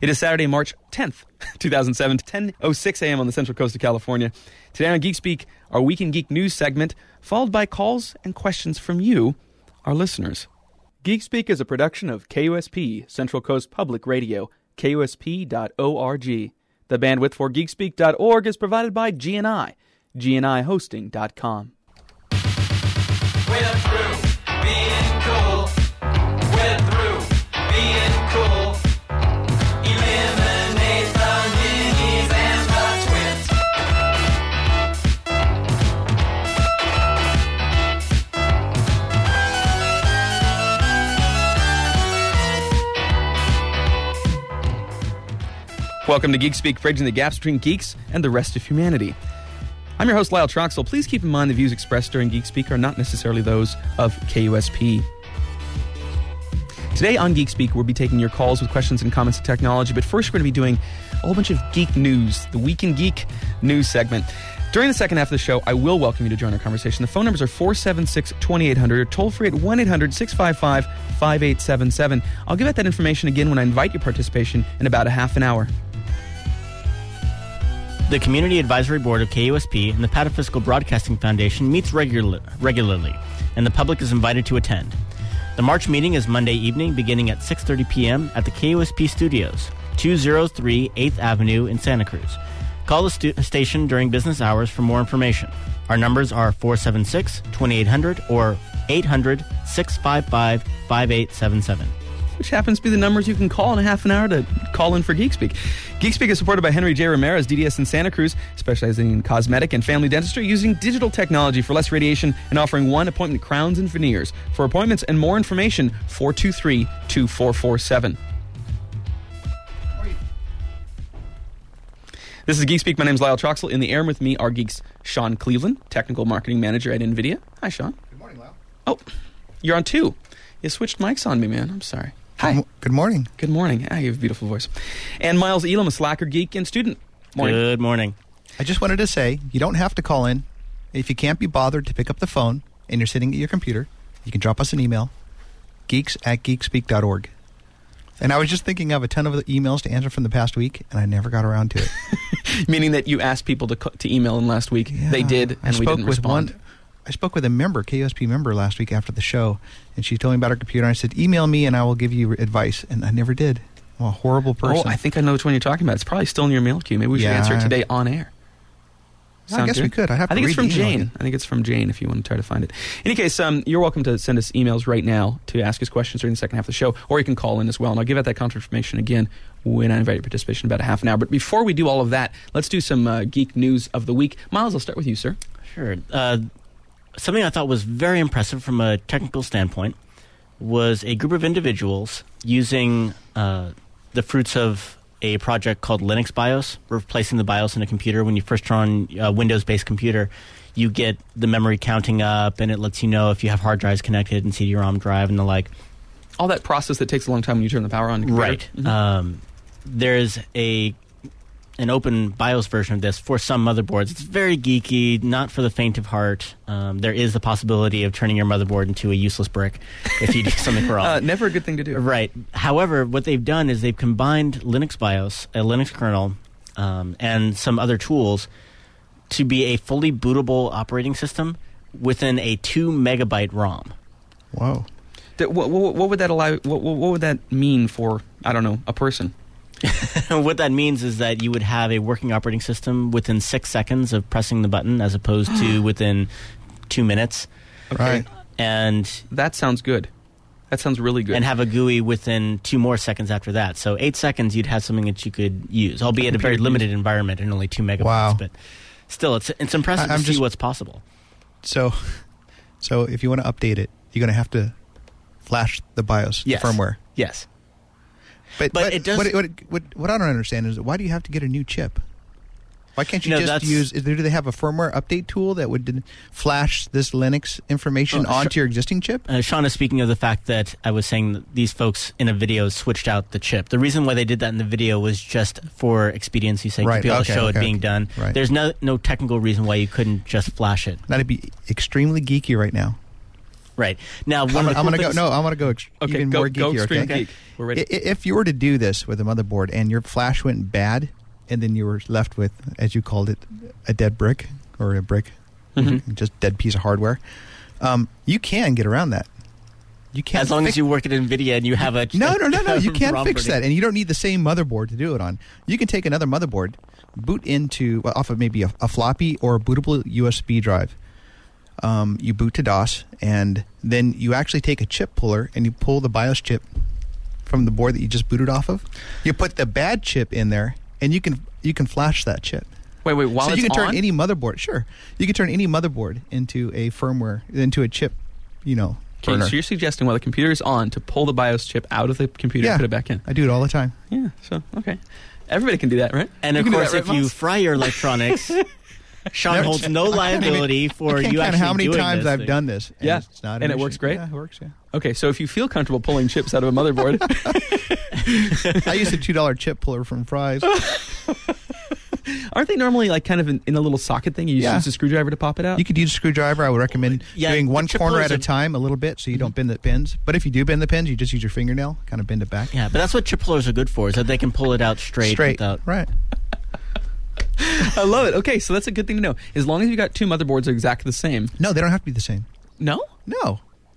It is Saturday, March 10th, 2007, 10:06 a.m. on the Central Coast of California. Today on Geek Speak, our Week in Geek news segment, followed by calls and questions from you, our listeners. Geek Speak is a production of KUSP, Central Coast Public Radio, KUSP.org. The bandwidth for geekspeak.org is provided by GNI, GNIHosting.com. We're through being cool. We're through being cool. Eliminate the minis and the twins. Welcome to Geek Speak, bridging the gaps between geeks and the rest of humanity. I'm your host, Lyle Troxel. Please keep in mind the views expressed during Geek Speak are not necessarily those of KUSP. Today on Geek Speak, we'll be taking your calls with questions and comments of technology, but first we're going to be doing a whole bunch of geek news, the Week in Geek news segment. During the second half of the show, I will welcome you to join our conversation. The phone numbers are 476-2800 or toll-free at 1-800-655-5877. I'll give out that information again when I invite your participation in about a half an hour. The Community Advisory Board of KUSP and the Pataphysical Broadcasting Foundation meets regularly, and the public is invited to attend. The March meeting is Monday evening, beginning at 6:30 p.m. at the KUSP Studios, 203 8th Avenue in Santa Cruz. Call the station during business hours for more information. Our numbers are 476-2800 or 800-655-5877. Which happens to be the numbers you can call in a half an hour to call in for Geek Speak. Geek Speak is supported by Henry J. Ramirez, DDS in Santa Cruz, specializing in cosmetic and family dentistry, using digital technology for less radiation and offering one-appointment crowns and veneers. For appointments and more information, 423-2447. This is Geek Speak. My name is Lyle Troxel. In the air with me are geeks Sean Cleveland, Technical Marketing Manager at NVIDIA. Hi, Sean. Good morning, Lyle. Oh, you're on two. You switched mics on me, man. I'm sorry. Hi. Good morning. Good morning. Ah, you have a beautiful voice. And Miles Elam, a Slacker geek and student. Morning. Good morning. I just wanted to say, you don't have to call in. If you can't be bothered to pick up the phone and you're sitting at your computer, you can drop us an email, geeks@geekspeak.org. And I was just thinking of a ton of emails to answer from the past week, and I never got around to it. Meaning that you asked people to email in last week. Yeah, they did, and we didn't respond. I spoke with a member, KUSP member, last week after the show, and she told me about her computer. And I said, email me and I will give you advice. And I never did. I'm a horrible person. Oh, I think I know which one you're talking about. It's probably still in your mail queue. Maybe we should answer it today on air. Well, I guess we could. I think it's from Jane. I think it's from Jane if you want to try to find it. In any case, you're welcome to send us emails right now to ask us questions during the second half of the show, or you can call in as well. And I'll give out that contact information again when I invite your participation in about a half an hour. But before we do all of that, let's do some geek news of the week. Miles, I'll start with you, sir. Sure. Something I thought was very impressive from a technical standpoint was a group of individuals using the fruits of a project called Linux BIOS, replacing the BIOS in a computer. When you first turn on a Windows-based computer, you get the memory counting up, and it lets you know if you have hard drives connected and CD-ROM drive and the like. All that process that takes a long time when you turn the power on the computer. Right. Mm-hmm. There's an open BIOS version of this for some motherboards. It's very geeky, not for the faint of heart. There is the possibility of turning your motherboard into a useless brick if you do something wrong. Never a good thing to do. Right. However, what they've done is they've combined Linux BIOS, a Linux kernel, and some other tools to be a fully bootable operating system within a 2 megabyte ROM. Whoa. What would that allow? What would that mean for, I don't know, a person? What that means is that you would have a working operating system within 6 seconds of pressing the button as opposed to within 2 minutes. Okay. Right. And that sounds good. That sounds really good. And have a GUI within 2 more seconds after that. So 8 seconds you'd have something that you could use, albeit a very limited environment and only 2 megabytes. Wow. But still, it's impressive to see what's possible. So if you want to update it, you're going to have to flash the BIOS firmware. Yes. But it does. What I don't understand is, why do you have to get a new chip? Why can't you just use? Do they have a firmware update tool that would flash this Linux information onto your existing chip? Sean is speaking of the fact that I was saying that these folks in a video switched out the chip. The reason why they did that in the video was just for expediency's sake, to be able to show it being done. Right. There's no technical reason why you couldn't just flash it. That'd be extremely geeky right now. Right. Now, I'm going to go. No, I'm going to go even more geekier. Go extreme okay? geek. We're ready. If you were to do this with a motherboard and your flash went bad, and then you were left with, as you called it, a dead brick or a brick, just dead piece of hardware, you can get around that. You can't as long as you work at NVIDIA and you have a no. You can't ROM fix burning. that, and you don't need the same motherboard to do it on. You can take another motherboard, boot into off of maybe a floppy or a bootable USB drive. You boot to DOS, and then you actually take a chip puller and you pull the BIOS chip from the board that you just booted off of. You put the bad chip in there, and you can flash that chip. Wait, while so it's you can turn on? any motherboard. Sure, you can turn any motherboard into a firmware, into a chip. Okay, burner. so you're suggesting while the computer is on to pull the BIOS chip out of the computer and put it back in? I do it all the time. Yeah, so, okay. Everybody can do that, right? And You of can do course, that, if right, you Miles? fry your electronics, Sean holds no liability for I can't you count actually how many doing times this I've thing. done this. And Yeah. it's not And an it issue. works great? Yeah, it works. Yeah. Okay, so if you feel comfortable pulling chips out of a motherboard, I used a $2 chip puller from Fry's. aren't they normally like kind of in a little socket thing? You just Yeah. use a screwdriver to pop it out? You could use a screwdriver. I would recommend Yeah, doing the one chip corner pullers at a are- time, a little bit, so you don't bend the pins. But if you do bend the pins, you just use your fingernail, kind of bend it back. Yeah, but that's what chip pullers are good for, is that they can pull it out straight. Without. Right. I love it. Okay, so that's a good thing to know. As long as you got two motherboards that are exactly the same. No, they don't have to be the same. No? No.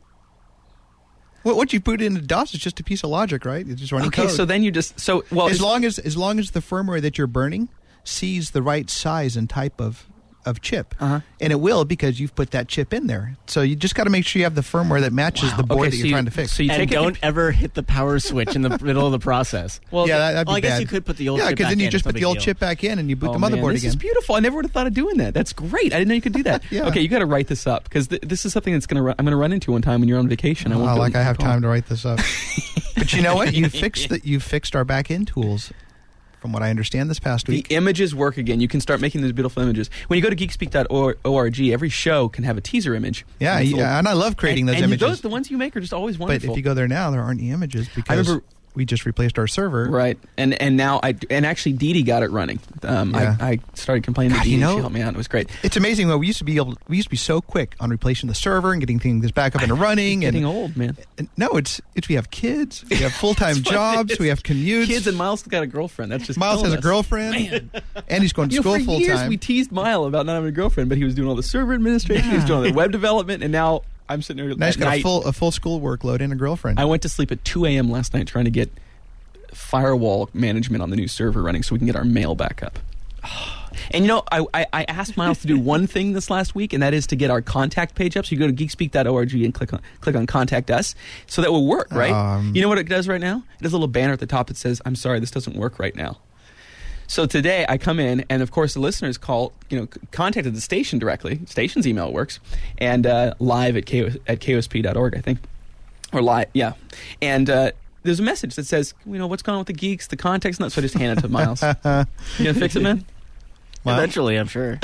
What you put into DOS is just a piece of logic, right? It's just running Okay, code. so then you just as long as the firmware that you're burning sees the right size and type of chip, and it will because you've put that chip in there. So you just got to make sure you have the firmware that matches the board that you're trying to fix. So you And take don't ever hit the power switch in the middle of the process. well, yeah, that'd be I guess bad. you could put the old yeah, chip back then you in. just It's no put the big old deal. chip back in and you boot the man, motherboard this again. is beautiful. I never would have thought of doing that. That's great. I didn't know you could do that. Yeah. Okay, you got to write this up because this is something that's I'm going to run into one time when you're on vacation. I won't I have time to write this up. But you know what? You fixed our back end tools, from what I understand, this past The week. images work again. You can start making these beautiful images. When you go to geekspeak.org, every show can have a teaser image. Yeah, and I love creating those images. The ones you make are just always But wonderful. if you go there now, there aren't any images because remember- we just replaced our server. Right, and now actually Dee Dee got it running. Yeah. I started complaining to God, Dee Dee. you know- She helped me out. It was great. It's amazing though. We used to be so quick on replacing the server and getting things back up and running. Getting and old, man. no, it's we have kids, we have full time That's what it jobs, is. we have commutes. Kids and Miles got a girlfriend. That's just Miles killing has a us. girlfriend, and he's going to You know, school for full years time. we teased Mile about not having a girlfriend, but he was doing all the server administration, he was doing all the web development, and now I'm sitting there Now he's at got night. a full school workload and a girlfriend. I went to sleep at 2 a.m. last night trying to get firewall management on the new server running so we can get our mail back up. And you know, I asked Miles to do one thing this last week, and that is to get our contact page up. So you go to geekspeak.org and click on Contact Us. So that will work, right? You know what it does right now? It does a little banner at the top that says, "I'm sorry, this doesn't work right now." So today I come in, and of course the listeners contacted the station directly. Station's email works, and live at kosp.org, I think, or live, yeah. And there's a message that says, what's going on with the geeks? The contact's not. So I just hand it to Miles. You gonna fix it, man? Well, Eventually, I'm sure.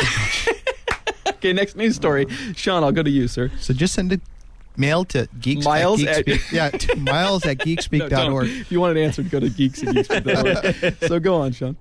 Okay, next news story. Sean, I'll go to you, sir. so just send a mail to geeks Miles at at- Geekspeak. to Miles at No, geekspeak.org. don't. If you want an answer, go to geeks@geekspeak.org. So go on, Sean.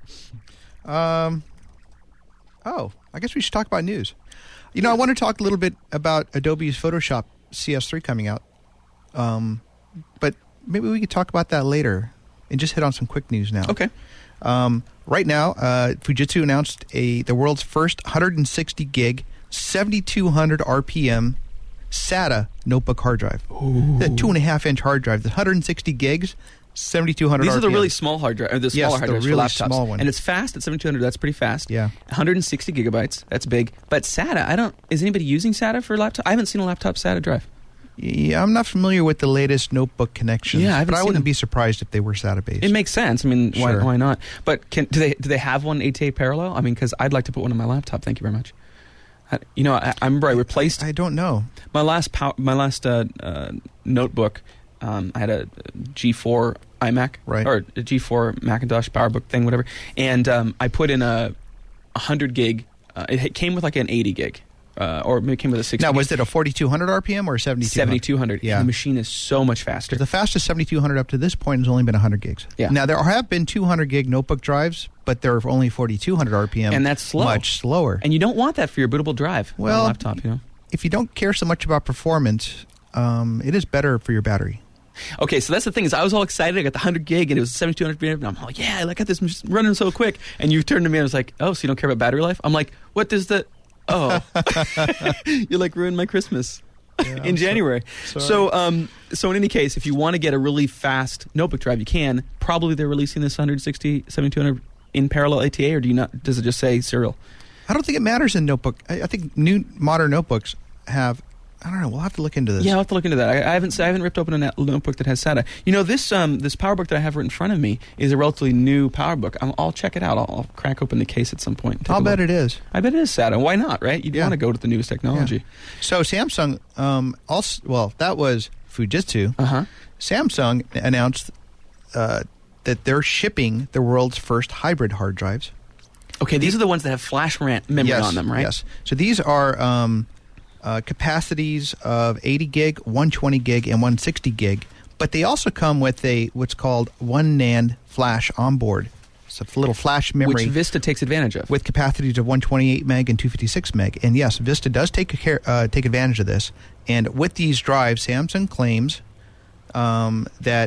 I guess we should talk about news. I want to talk a little bit about Adobe's Photoshop CS3 coming out. But maybe we could talk about that later and just hit on some quick news now. Okay. Right now, Fujitsu announced the world's first 160 gig, 7200 RPM SATA notebook hard drive. That 2.5-inch hard drive, the 160 gigs, 7200 These RPM. are the really small hard drive, or the smaller hard the drives really for laptops. small one. And it's fast at 7200. That's pretty fast. Yeah. 160 gigabytes. That's big. But SATA, is anybody using SATA for laptop? I haven't seen a laptop SATA drive. Yeah, I'm not familiar with the latest notebook connections. Yeah, I haven't but I seen wouldn't them. be surprised if they were SATA based. It makes sense. I mean, Sure. why not? But do they have one ATA parallel? I mean, because I'd like to put one on my laptop. Thank you very much. I remember I replaced I don't know. my last notebook. I had a G4 iMac, Right. or a G4 Macintosh PowerBook thing, whatever. And I put in a 100 gig. It came with like an 80 gig, or maybe it came with a 60. Now, gig. was it a 4200 RPM or 7200? 7200. Yeah. The machine is so much faster. The fastest 7200 up to this point has only been 100 gigs. Yeah. Now, there have been 200 gig notebook drives, but they're only 4200 RPM. And that's slow. Much slower. And you don't want that for your bootable drive on Well, a laptop, if you don't care so much about performance, it is better for your battery. Okay, so that's the thing is I was all excited. I got the 100 gig and it was 7,200 and I'm like, yeah, look at this, I'm just running so quick. And you turned to me and I was like, oh, so you don't care about battery life? I'm like, what does the... Oh. You like ruined my Christmas in January. So in any case, if you want to get a really fast notebook drive, you can. Probably they're releasing this 160, 7,200 in parallel ATA, or do you not? Does it just say serial? I don't think it matters in notebook. I think new modern notebooks have... I don't know. We'll have to look into this. Yeah, I'll have to look into that. I haven't ripped open a notebook that has SATA. You know, this PowerBook that I have right in front of me is a relatively new PowerBook. I'll check it out. I'll crack open the case at some point. And take I'll a bet look. it is. I bet it is SATA. Why not, right? You want to go with the newest technology. Yeah. So Samsung, that was Fujitsu. Uh-huh. Samsung announced that they're shipping the world's first hybrid hard drives. Okay, these are the ones that have flash memory on them, right? Yes. So these are capacities of 80 gig, 120 gig, and 160 gig. But they also come with what's called 1 NAND flash on board. It's a little flash memory. Which Vista takes advantage of. With capacities of 128 meg and 256 meg. And yes, Vista does take advantage of this. And with these drives, Samsung claims that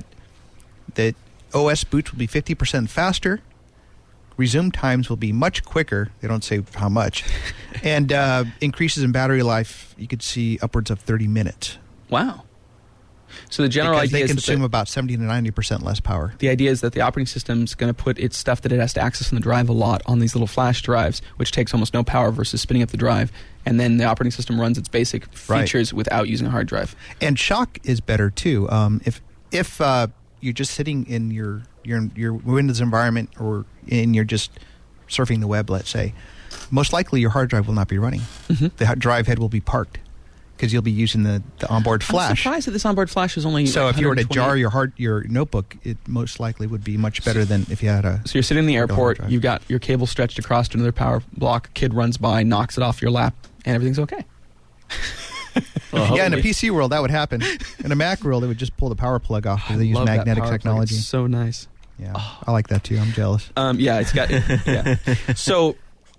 OS boots will be 50% faster. Resume times will be much quicker. They don't say how much. And increases in battery life, you could see upwards of 30 minutes. Wow. So the general because idea they is consume about 70 to 90% less power. The idea is that the operating system's going to put its stuff that it has to access in the drive a lot on these little flash drives, which takes almost no power versus spinning up the drive. And then the operating system runs its basic features without using a hard drive. And shock is better, too. If you're just sitting in your Windows environment or you're just surfing the web, let's say, most likely your hard drive will not be running. Mm-hmm. The drive head will be parked because you'll be using the onboard flash. I'm surprised that this onboard flash is only so if you were to jar your notebook, it most likely would be much better than if you had a... So you're sitting in the airport, you've got your cable stretched across to another power block, kid runs by, knocks it off your lap, and everything's okay. Well, yeah, in a PC world, that would happen. In a Mac world, they would just pull the power plug off because they use love that magnetic power plug. technology. It's so nice. Yeah, I like that too. I'm jealous. Yeah, it's got... yeah. So...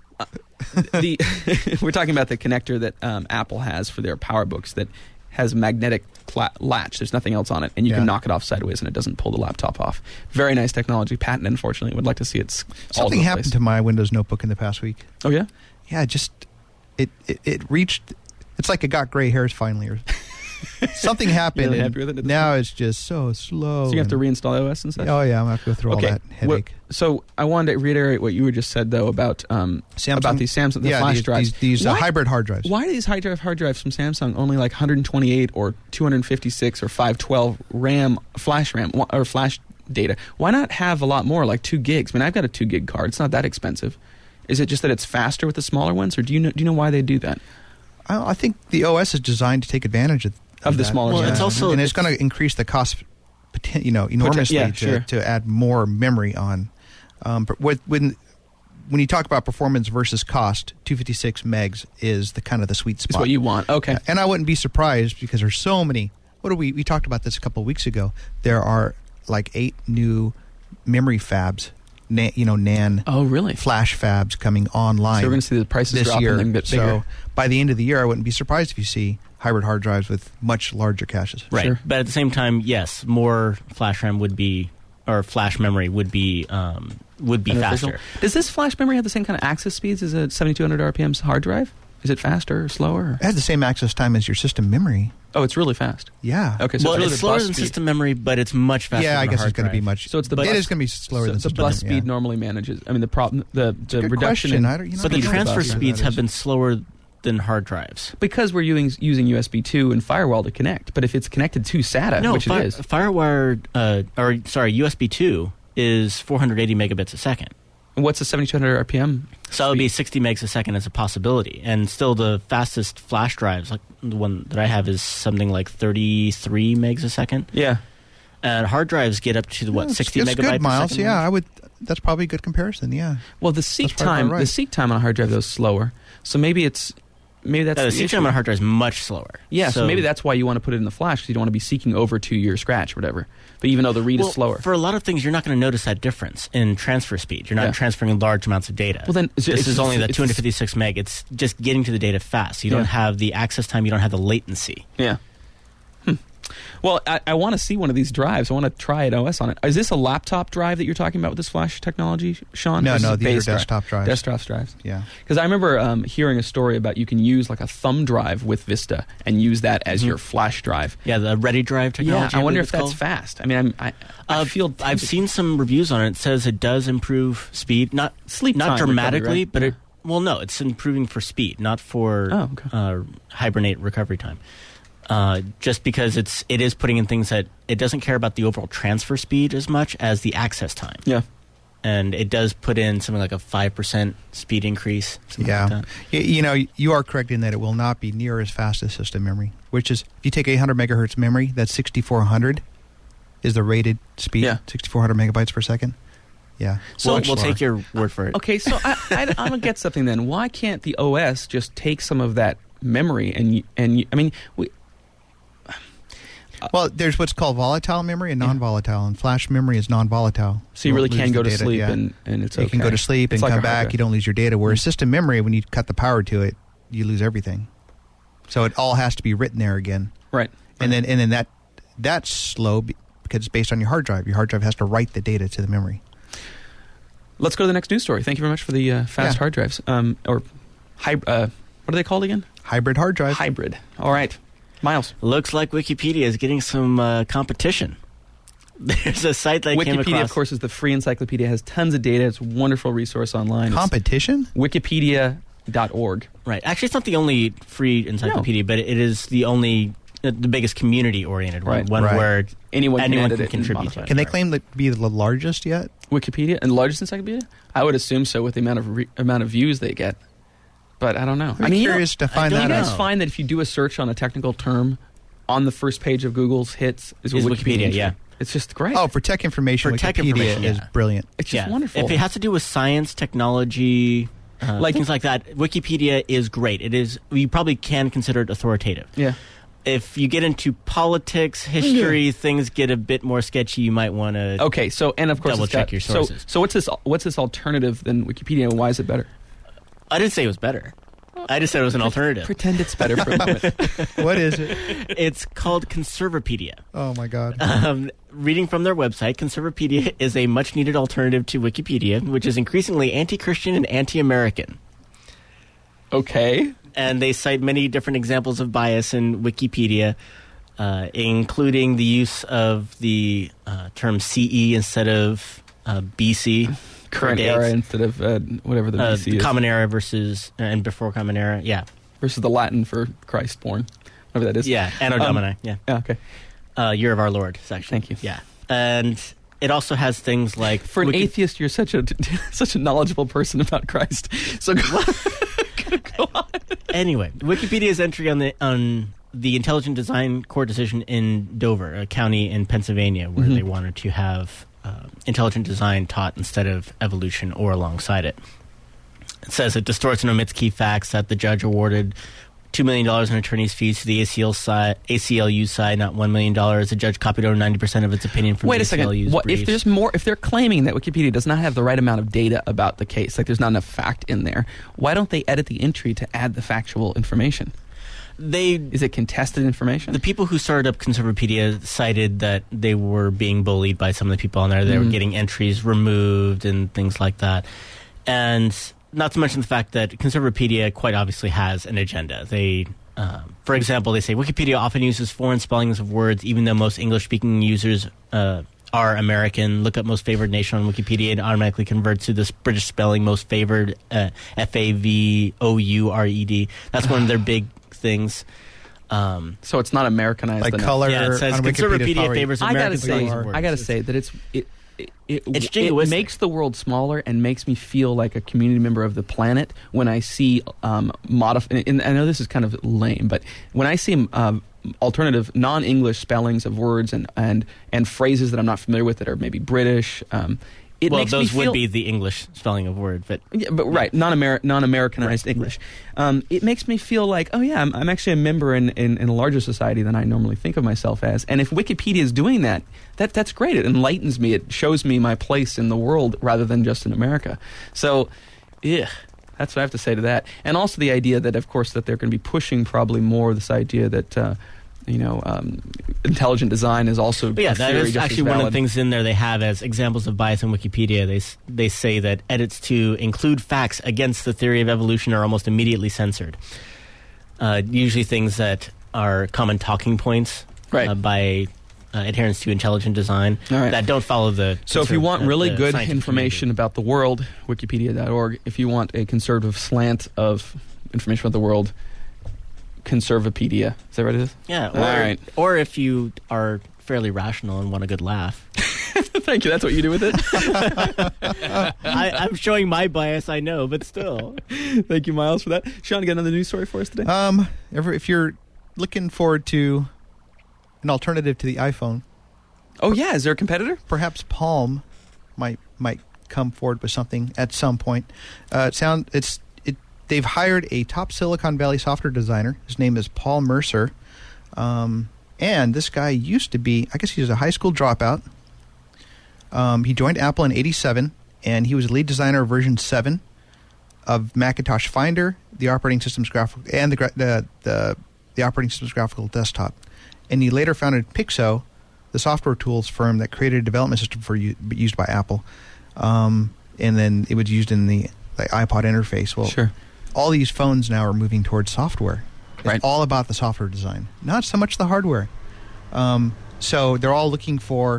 we're talking about the connector that Apple has for their PowerBooks that has a magnetic latch. There's nothing else on it, and you can knock it off sideways, and it doesn't pull the laptop off. Very nice technology. Patent, unfortunately. Would like to see it. Something happened to my Windows notebook in the past week. Oh yeah, yeah. Just it reached. It's like it got gray hairs finally, or something happened. Really happy with it? Now it's just so slow. So you have to reinstall OS and stuff. Oh yeah, I'm gonna have to go through all that headache. So I wanted to reiterate what you just said though about Samsung, about these Samsung flash drives. These hybrid hard drives. Why are these hard drives from Samsung only like 128 or 256 or 512 flash RAM or flash data? Why not have a lot more, like 2 gigs? I mean, I've got a 2 gig card. It's not that expensive. Is it just that it's faster with the smaller ones, or do you know why they do that? I think the OS is designed to take advantage of the smaller. Well, it's also and it's going to increase the cost, enormously to add more memory on. But when you talk about performance versus cost, 256 megs is the kind of the sweet spot. It's what you want. Okay. And I wouldn't be surprised because there's so many. We talked about this a couple of weeks ago. There are like 8 new memory fabs. NAND. Oh, really? Flash fabs coming online. So we're going to see the prices this drop year. and get bigger. So by the end of the year, I wouldn't be surprised if you see hybrid hard drives with much larger caches. Right. Sure. But at the same time, yes, more flash RAM would be, or flash memory would be faster. Does this flash memory have the same kind of access speeds as a 7200 RPM hard drive? Is it faster or slower? It has the same access time as your system memory. Oh, it's really fast. Yeah. Okay. So it's slower than system memory, but it's much faster. Yeah, I than guess a hard it's going to be drive. much. So it's the it bus, is going to be slower than the system bus memory, speed normally manages. I mean, the problem, the reduction question. in. But the transfer speeds have been slower than hard drives because we're using USB 2 and Firewall to connect. But if it's connected to SATA, which it is, FireWire, USB 2 is 480 megabits a second. And what's the 7200 RPM? So it would be 60 megs a second as a possibility. And still the fastest flash drives, like the one that I have, is something like 33 megs a second. Yeah. And hard drives get up to 60 it's megabytes good, Miles. per second? Yeah, I would. That's probably a good comparison. Yeah. Well, the seek time on a hard drive though is slower. So maybe that's the seek time on a hard drive is much slower. Yeah, so maybe that's why you want to put it in the flash, because you don't want to be seeking over to your scratch or whatever. But even though the read is slower. For a lot of things, you're not going to notice that difference in transfer speed. You're not transferring large amounts of data. Well, then this is only the 256 meg. It's just getting to the data fast. You don't have the access time. You don't have the latency. Yeah. Well, I want to see one of these drives. I want to try an OS on it. Is this a laptop drive that you're talking about with this flash technology, Sean? No, Or is no, this a these are base drive? desktop drives. Desktop drives. Yeah. Because I remember hearing a story about you can use like a thumb drive with Vista and use that as your flash drive. Yeah, the Ready Drive technology. Yeah, I wonder believe if it's that's called. fast. I mean, I feel I've seen some reviews on it. It says it does improve speed, not Sleep time not recovery, dramatically, right? but Yeah. it's improving for speed, not for Oh, okay. hibernate recovery time. Just because it is putting in things that it doesn't care about the overall transfer speed as much as the access time. Yeah. And it does put in something like a 5% speed increase. Something Yeah. like that. You know, you are correct in that it will not be near as fast as system memory, which is, if you take 800 megahertz memory, that's 6,400 is the rated speed, Yeah. 6,400 megabytes per second. Yeah. So we'll take your word for it. Okay, so I'm gonna get something then. Why can't the OS just take some of that memory and I mean, Well, there's what's called volatile memory and non-volatile, and flash memory is non-volatile. so you really won't can lose go the to data, sleep yeah. and it's You okay. can go to sleep It's and like come a hard back. drive. You don't lose your data. Whereas system memory, when you cut the power to it, you lose everything. So it all has to be written there again. Right. And then that's slow because it's based on your hard drive. Your hard drive has to write the data to the memory. Let's go to the next news story. Thank you very much for the fast Yeah. hard drives. Or what are they called again? Hybrid hard drive. Hybrid. All right. Miles. Looks like Wikipedia is getting some competition. There's a site that I came Wikipedia, across. of course, is the free encyclopedia. It has tons of data. It's a wonderful resource online. It's Competition? Wikipedia.org. Right. Actually, it's not the only free encyclopedia, but it is the only, the biggest community-oriented one. Right. One Right. where Anyone can edit can it and contribute modify to it. it. Can they Right. claim to be the largest yet? Wikipedia and the largest encyclopedia? I would assume so with the amount of views they get. But I don't know. I'm curious to find do you that guys out. find that if you do a search on a technical term, on the first page of Google's hits is Is Wikipedia? Wikipedia, entry? yeah. It's just great. Oh, for tech information, For Wikipedia tech information, is yeah. brilliant. it's just wonderful. If it has to do with science, technology, Like- things like that, Wikipedia is great. It is. You probably can consider it authoritative. yeah. If you get into politics, history, things get a bit more sketchy. You might want to. Okay, so and of course Double it's got- check your sources. So what's this alternative than Wikipedia and why is it better? I didn't say it was better. I just said it was an alternative. Pretend it's better for a moment. What is it? It's called Conservapedia. Oh, my God. Reading from their website, Conservapedia is a much-needed alternative to Wikipedia, which is increasingly anti-Christian and anti-American. Okay. And they cite many different examples of bias in Wikipedia, including the use of the term CE instead of BC. Current dates. era instead of whatever the BC The is. Common Era versus and before Common Era, yeah, versus the Latin for Christ born. Whatever that is. yeah, Anno Domini, yeah, Yeah, okay. Year of Our Lord, section. Thank you. Yeah, and it also has things like For an atheist, you're such a such a knowledgeable person about Christ. So go on. Anyway, Wikipedia's entry on the Intelligent Design Court decision in Dover, a county in Pennsylvania, where they wanted to have intelligent design taught instead of evolution or alongside it. It says it distorts and omits key facts, that the judge awarded $2 million in attorney's fees to the ACLU side, not $1 million. The judge copied over 90% of its opinion from Wait the a second. ACLU's What if briefs. there's more? If they're claiming that Wikipedia does not have the right amount of data about the case, like there's not enough fact in there, why don't they edit the entry to add the factual information? Is it contested information? The people who started up Conservapedia cited that they were being bullied by some of the people on there. They were getting entries removed and things like that. And not to mention the fact that Conservapedia quite obviously has an agenda. They, for example, they say Wikipedia often uses foreign spellings of words, even though most English-speaking users are American. Look up most favored nation on Wikipedia and automatically converts to this British spelling, most favored, F-A-V-O-U-R-E-D. That's one of their big things. So it's not Americanized Like enough. color Yeah, it says on Wikipedia. Conservapedia favors I gotta American say, spellings of words. I gotta say that It's it jingoistic. makes the world smaller and makes me feel like a community member of the planet when I see and I know this is kind of lame, but when I see alternative non-English spellings of words and phrases that I'm not familiar with that are maybe British, it well, makes those me feel, would be the English spelling of word, but yeah, but right, non-Americanized English. It makes me feel like, oh yeah, I'm actually a member in a larger society than I normally think of myself as. And if Wikipedia is doing that's great. It enlightens me. It shows me my place in the world rather than just in America. So, yeah, that's what I have to say to that. And also the idea that, of course, that they're going to be pushing probably more this idea that intelligent design is also But yeah, a that theory is just actually as one of the valid. things in there they have as examples of bias in Wikipedia. They say that edits to include facts against the theory of evolution are almost immediately censored. Usually things that are common talking points Right. by adherents to intelligent design All right. that don't follow the... So if you want really the good scientific information about the world, wikipedia.org. If you want a conservative slant of information about the world, Conservapedia. Is that what it is? Yeah, All right. or if you are fairly rational and want a good laugh. Thank you. That's what you do with it? I'm showing my bias, I know, but still. Thank you, Miles, for that. Sean, you got another news story for us today? If you're looking forward to an alternative to the iPhone, Oh, yeah. Is there a competitor? perhaps Palm might come forward with something at some point. They've hired a top Silicon Valley software designer. His name is Paul Mercer. And this guy used to be, I guess he was a high school dropout. He joined Apple in '87, and he was lead designer of version 7 of Macintosh Finder, the operating system's graphical, and the operating system's graphical desktop. And he later founded Pixo, the software tools firm that created a development system used by Apple. And then it was used in the iPod interface. Well, Sure. all these phones now are moving towards software. It's Right. all about the software design, not so much the hardware. So they're all looking for,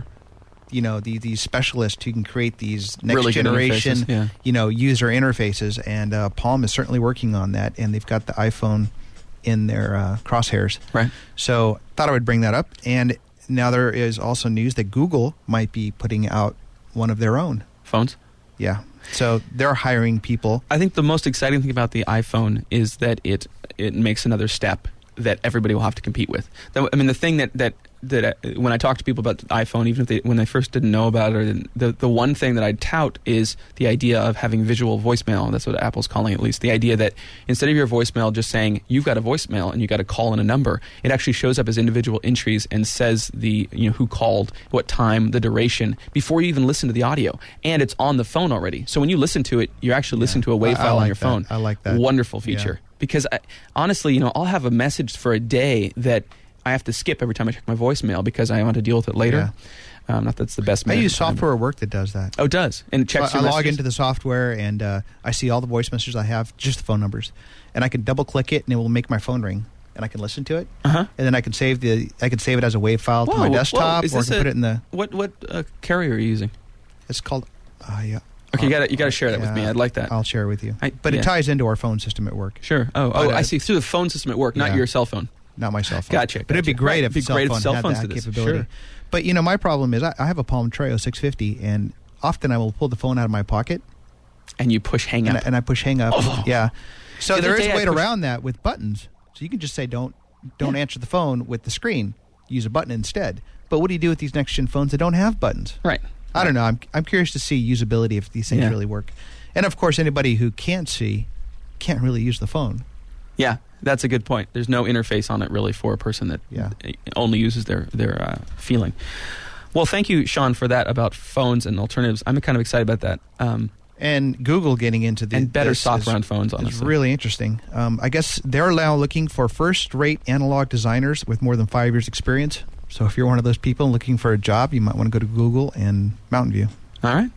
these specialists who can create these next Really good generation, interfaces, yeah. User interfaces. And Palm is certainly working on that, and they've got the iPhone in their crosshairs. Right. So thought I would bring that up. And now there is also news that Google might be putting out one of their own. Phones? Yeah. So they're hiring people. I think the most exciting thing about the iPhone is that it makes another step that everybody will have to compete with. The thing that when I talk to people about the iPhone, even if when they first didn't know about it, the one thing that I tout is the idea of having visual voicemail. That's what Apple's calling it, at least. The idea that instead of your voicemail just saying you've got a voicemail and you got to call in a number, it actually shows up as individual entries and says who called, what time, the duration before you even listen to the audio, and it's on the phone already. So when you listen to it, you're actually listening to a WAV I file on like your that. phone. I like that. Wonderful feature. Yeah. Because honestly, I'll have a message for a day that I have to skip every time I check my voicemail because I want to deal with it later. Not that that's the best. I use time. software at work that does that. Oh, it does. And it checks I your log messages? into the software, and I see all the voice messages I have, just the phone numbers. And I can double-click it, and it will make my phone ring. And I can listen to it. Uh-huh. And then I can save it as a WAV file to my desktop, Is or I this can put it in the... What carrier are you using? It's called... yeah. Okay, you got to share that with me. Yeah, I'd like that. I'll share it with you. But yeah. it ties into our phone system at work. Sure. Oh, But, I see. Through the phone system at work, not yeah. your cell phone. Not my cell phone. Gotcha. But it'd be great if It'd be great if cell had phones that did this. capability. Sure. But, my problem is I have a Palm Treo 650, and often I will pull the phone out of my pocket, And you push hang up. and I push hang up. Oh. Yeah. So The other there is day a I way pushed- around that with buttons. So you can just say don't answer the phone with the screen. Use a button instead. But what do you do with these next-gen phones that don't have buttons? Right. I don't know. I'm curious to see usability if these things Yeah. really work. And, of course, anybody who can't see can't really use the phone. Yeah, that's a good point. There's no interface on it really for a person that Yeah. only uses their feeling. Well, thank you, Sean, for that about phones and alternatives. I'm kind of excited about that. And Google getting into the And better this software is- on phones, is honestly. really interesting. I guess they're now looking for first-rate analog designers with more than 5 years' experience. So if you're one of those people looking for a job, you might want to go to Google and Mountain View. All right.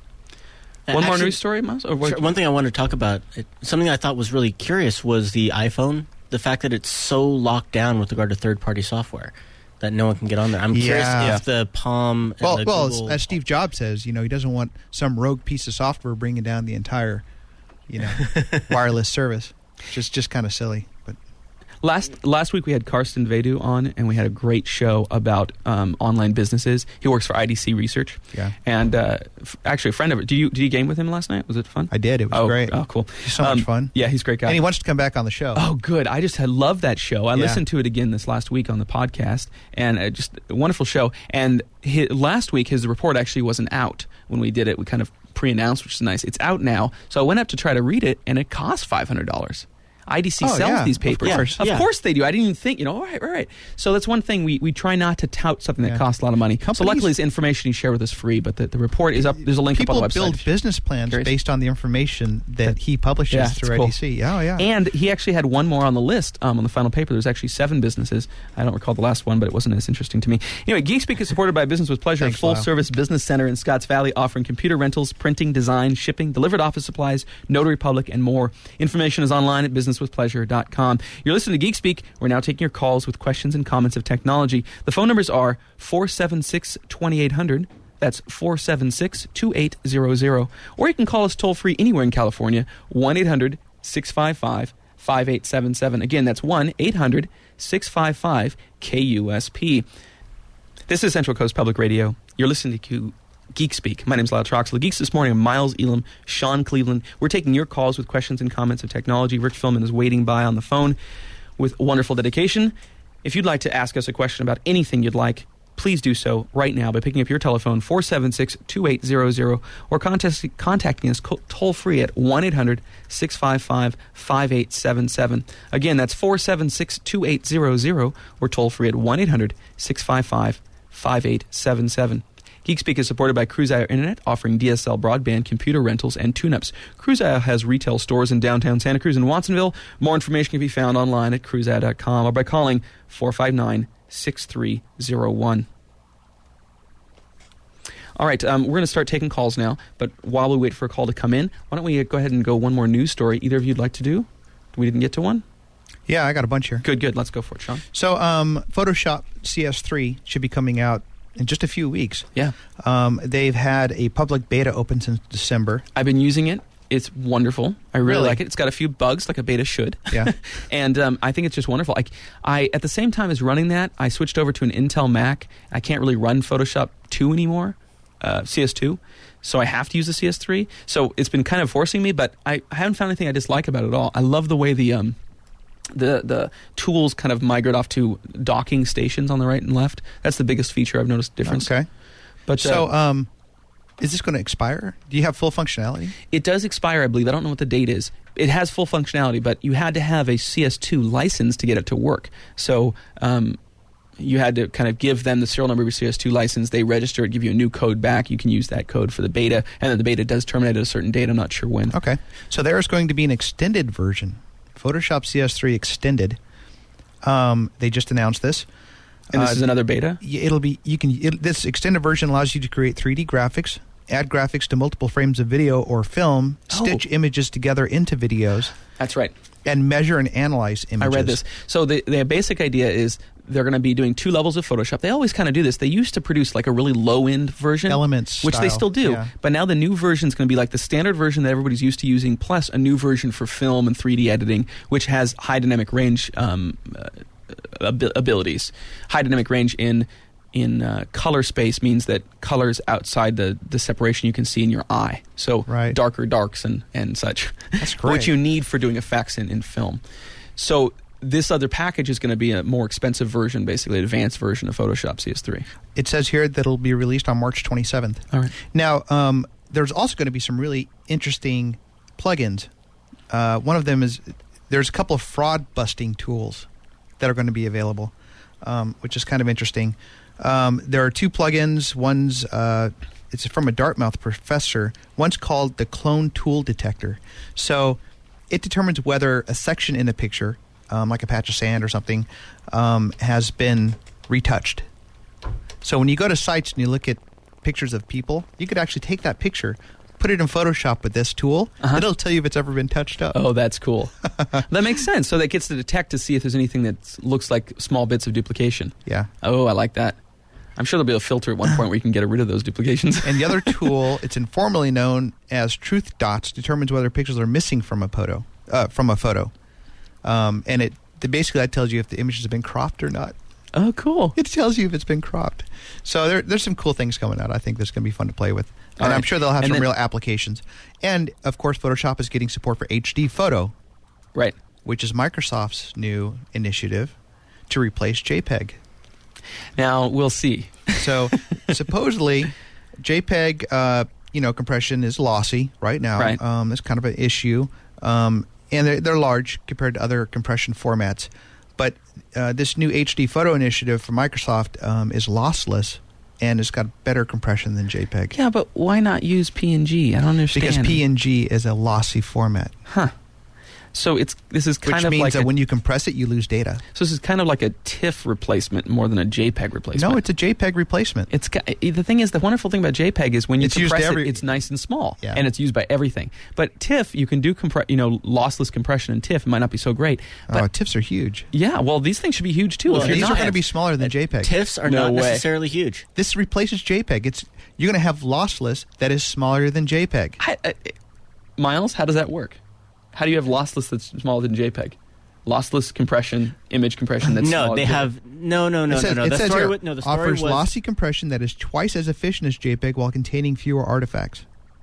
One more Actually, news story, Miles? Or what? Sure, one thing I wanted to talk about, something I thought was really curious was the iPhone, the fact that it's so locked down with regard to third-party software that no one can get on there. I'm curious Yeah. if the Palm and the Google... as Steve Jobs says, he doesn't want some rogue piece of software bringing down the entire, wireless service. Just kind of silly, but Last week we had Karsten Vedu on, and we had a great show about online businesses. He works for IDC Research. Yeah. And actually, a friend of it. Did you game with him last night? Was it fun? I did. It was great. Oh, cool. He's so much fun. Yeah, he's a great guy. And he wants to come back on the show. Oh, good. I just had loved that show. I Yeah. listened to it again this last week on the podcast, and just a wonderful show. And last week, his report actually wasn't out when we did it. We kind of pre-announced, which is nice. It's out now. So I went up to try to read it, and it cost $500. IDC Oh, sells yeah, these of papers. course. Of Yeah. course they do. I didn't even think, all right. So that's one thing. We try not to tout something that Yeah. costs a lot of money. So Companies- luckily, this information you share with us free, but the report is up. There's a link People up on the website. build business plans Curious? based on the information that he publishes Yeah, through it's cool. IDC. Oh, yeah. And he actually had one more on the list on the final paper. There's actually 7 businesses. I don't recall the last one, but it wasn't as interesting to me. Anyway, GeekSpeak is supported by Business with Pleasure, Thanks, a full-service business center in Scotts Valley offering computer rentals, printing, design, shipping, delivered office supplies, notary public, and more. Information is online at businesswithpleasure.com. You're listening to GeekSpeak. We're now taking your calls with questions and comments of technology. The phone numbers are 476-2800. That's 476-2800. Or you can call us toll-free anywhere in California, 1-800-655-5877. Again, that's 1-800-655-KUSP. This is Central Coast Public Radio. You're listening to Geek Speak. My name's Lyle Troxel. The Geeks this morning are Miles Elam, Sean Cleveland. We're taking your calls with questions and comments of technology. Rick Philman is waiting by on the phone with wonderful dedication. If you'd like to ask us a question about anything you'd like, please do so right now by picking up your telephone, 476-2800, or contacting us toll-free at 1-800-655-5877. Again, that's 476-2800, or toll-free at 1-800-655-5877. GeekSpeak is supported by Cruise.io Internet, offering DSL broadband, computer rentals, and tune-ups. Cruise.io has retail stores in downtown Santa Cruz and Watsonville. More information can be found online at cruise.com or by calling 459-6301. All right, we're going to start taking calls now, but while we wait for a call to come in, why don't we go ahead and go one more news story either of you'd like to do? We didn't get to one? Yeah, I got a bunch here. Good. Let's go for it, Sean. So, Photoshop CS3 should be coming out in just a few weeks. Yeah. They've had a public beta open since December. I've been using it. It's wonderful. I really Really? like it. It's got a few bugs like a beta should. Yeah. And I think it's just wonderful. I at the same time as running that, I switched over to an Intel Mac. I can't really run Photoshop 2 anymore, CS2. So I have to use the CS3. So it's been kind of forcing me, but I haven't found anything I dislike about it at all. I love the way the tools kind of migrate off to docking stations on the right and left. That's the biggest feature I've noticed difference. Okay. But So, is this going to expire? Do you have full functionality? it does expire, I believe. I don't know what the date is. It has full functionality, but you had to have a CS2 license to get it to work. So you had to kind of give them the serial number of your CS2 license. They register it, give you a new code back. You can use that code for the beta, and then the beta does terminate at a certain date. I'm not sure when. Okay. So there is going to be an extended version, Photoshop CS3 Extended. They just announced this. And this is another beta? This extended version allows you to create 3D graphics, add graphics to multiple frames of video or film, stitch images together into videos, That's right. and measure and analyze images. I read this. So the basic idea is they're going to be doing 2 levels of Photoshop. They always kind of do this. They used to produce like a really low-end version. Elements which they style, still do. yeah. But now the new version is going to be like the standard version that everybody's used to using, plus a new version for film and 3D editing, which has high dynamic range abilities. High dynamic range in color space means that colors outside the separation you can see in your eye. So Right. darker darks and such. That's great. Which you need for doing effects in film. So this other package is going to be a more expensive version, basically an advanced version of Photoshop CS3. It says here that it'll be released on March 27th. All right. Now, there's also going to be some really interesting plugins. One of them is there's a couple of fraud-busting tools that are going to be available, which is kind of interesting. There are 2 plugins. One's it's from a Dartmouth professor. One's called the Clone Tool Detector. So it determines whether a section in a picture, like a patch of sand or something, has been retouched. So when you go to sites and you look at pictures of people, you could actually take that picture, put it in Photoshop with this tool, and it'll tell you if it's ever been touched up. Oh, that's cool. That makes sense. So that gets to detect to see if there's anything that looks like small bits of duplication. Yeah. Oh, I like that. I'm sure there'll be a filter at one point where you can get rid of those duplications. And the other tool, it's informally known as Truth Dots, determines whether pixels are missing from a photo. And basically that tells you if the images have been cropped or not. Oh, cool. It tells you if it's been cropped. So there's some cool things coming out. I think that's going to be fun to play with. And All right. I'm sure they'll have And some then- real applications. And, of course, Photoshop is getting support for HD Photo, Right. which is Microsoft's new initiative to replace JPEG. Now, we'll see. So supposedly, JPEG, compression is lossy right now. Right. It's kind of an issue. and they're large compared to other compression formats. But this new HD photo initiative from Microsoft is lossless, and it's got better compression than JPEG. Yeah, but why not use PNG? I don't understand. Because PNG is a lossy format. Huh. So this is kind Which of means like that when you compress it, you lose data. So this is kind of like a TIFF replacement more than a JPEG replacement. No, it's a JPEG replacement. The thing is, the wonderful thing about JPEG is when you It's used compress every- it, it's nice and small, Yeah. and it's used by everything. But TIFF, you can do lossless compression in TIFF. It might not be so great. But TIFFs are huge. yeah, well, these things should be huge too. Well, if you're These not, are going to be smaller than JPEG. TIFFs are No not way. necessarily huge. This replaces JPEG. You're going to have lossless that is smaller than JPEG. Miles, how does that work? How do you have lossless that's smaller than JPEG? Lossless compression, image compression that's No, smaller they than have no. It says, The it says story here, was- no, the story offers was lossy compression that is twice as efficient as JPEG while containing fewer artifacts.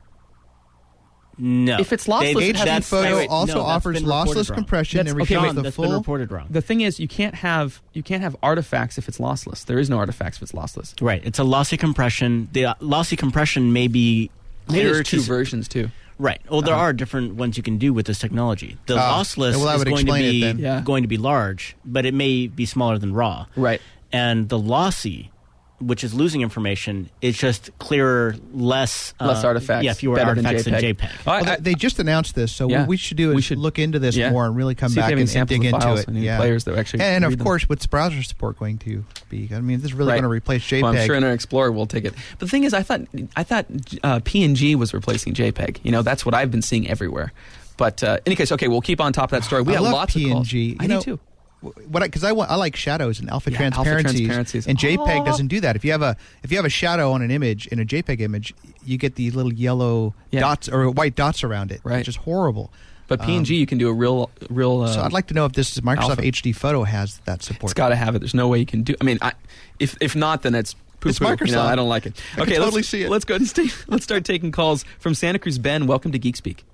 no. If it's lossless, They- it has- HD that's- Photo wait, also no, that's offers been reported lossless wrong. compression and okay, retrieves Sean, the that's been full. reported wrong. The thing is, you can't have artifacts if it's lossless. There is no artifacts if it's lossless. Right, it's a lossy compression. The lossy compression may be Maybe clearer there's two to versions too. Right. Well, there are different ones you can do with this technology. The Ah, lossless well, that is would going to explain it be then. Yeah. going to be large, but it may be smaller than raw. Right. And the lossy, which is losing information, is just clearer, less artifacts. Yeah, fewer better than artifacts than JPEG. JPEG. Oh, Well, they just announced this, so Yeah. what we should do is We should- look into this yeah. more and really come See if back they have any and samples dig of into files it. and any players that actually and of read them. course, what's browser support going to be? I mean, this is really Right. going to replace JPEG. Well, I'm sure Internet Explorer will take it. But the thing is, I thought PNG was replacing JPEG. That's what I've been seeing everywhere. But in any case, okay, we'll keep on top of that story. We I have love lots PNG. of calls. I do too. Because I like shadows and alpha Yeah, alpha transparencies, transparencies. and JPEG Oh. doesn't do that. If you have a shadow on an image in a JPEG image, you get these little yellow Yeah. dots or white dots around it, Right. which is horrible. But PNG, you can do a real. So I'd like to know if this is Microsoft alpha. HD Photo has that support. It's got to have it. There's no way you can do. I mean, if not, then it's poo-poo. It's Microsoft. I don't like it. I Okay, can totally let's see it. Let's go ahead and let's start taking calls from Santa Cruz. Ben, welcome to Geek Speak.